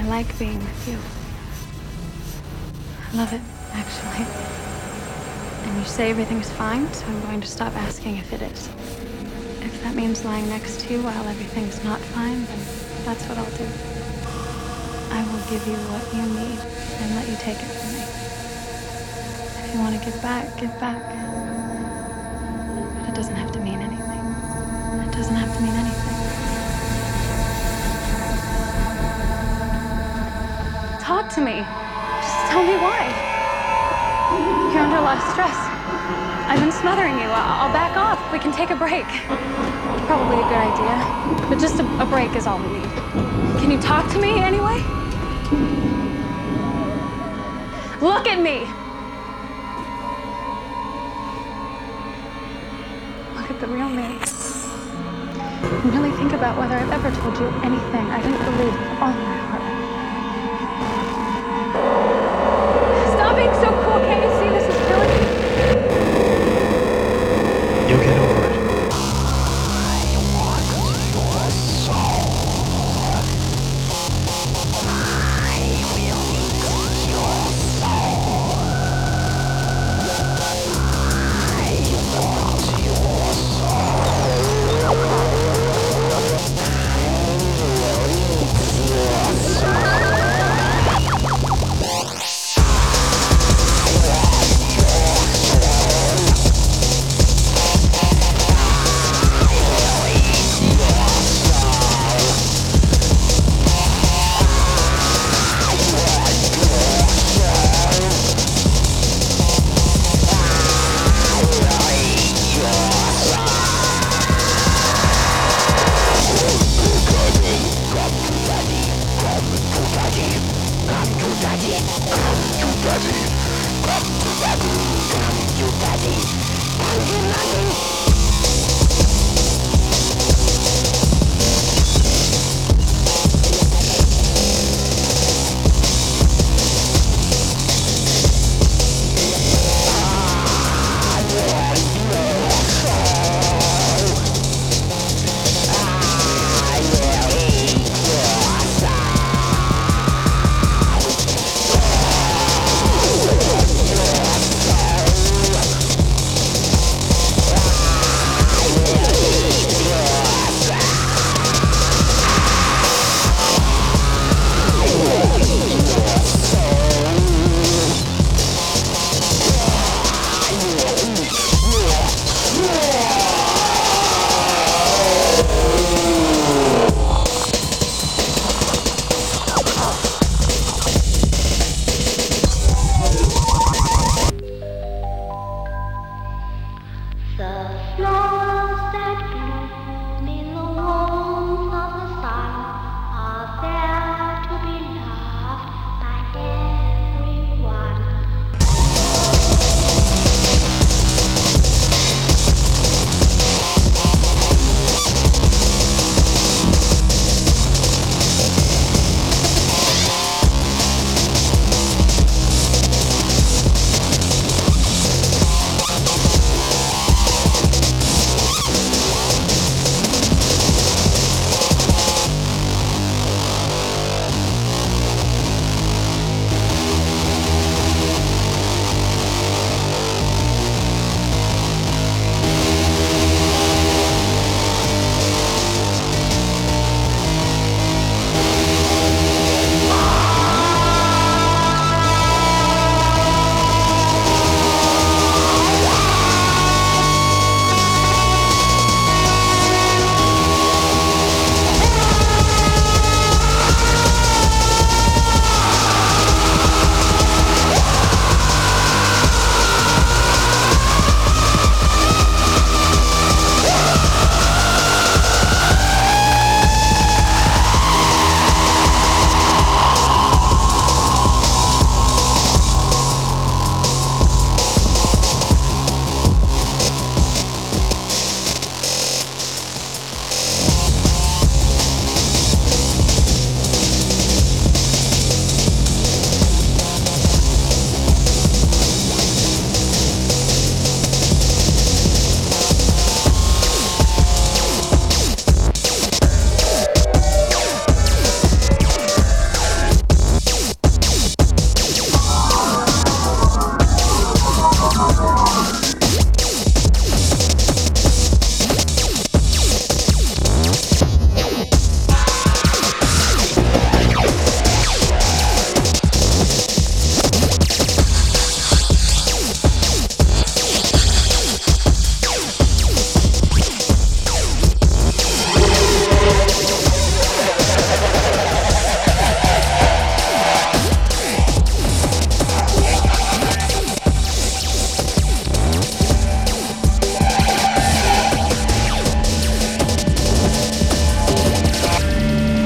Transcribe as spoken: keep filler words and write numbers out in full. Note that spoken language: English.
like being with you. I love it, actually. And you say everything's fine, so I'm going to stop asking if it is. If that means lying next to you while everything's not fine, then that's what I'll do. I will give you what you need and let you take it from me. If you want to give back, give back. But it doesn't have to mean anything. It doesn't have to mean anything. Talk to me. Just tell me why. You're under a lot of stress. I've been smothering you. I'll back off. We can take a break. Probably a good idea. But just a, a break is all we need. Can you talk to me anyway? Look at me! Look at the real me. And really think about whether I've ever told you anything I didn't believe with all my heart.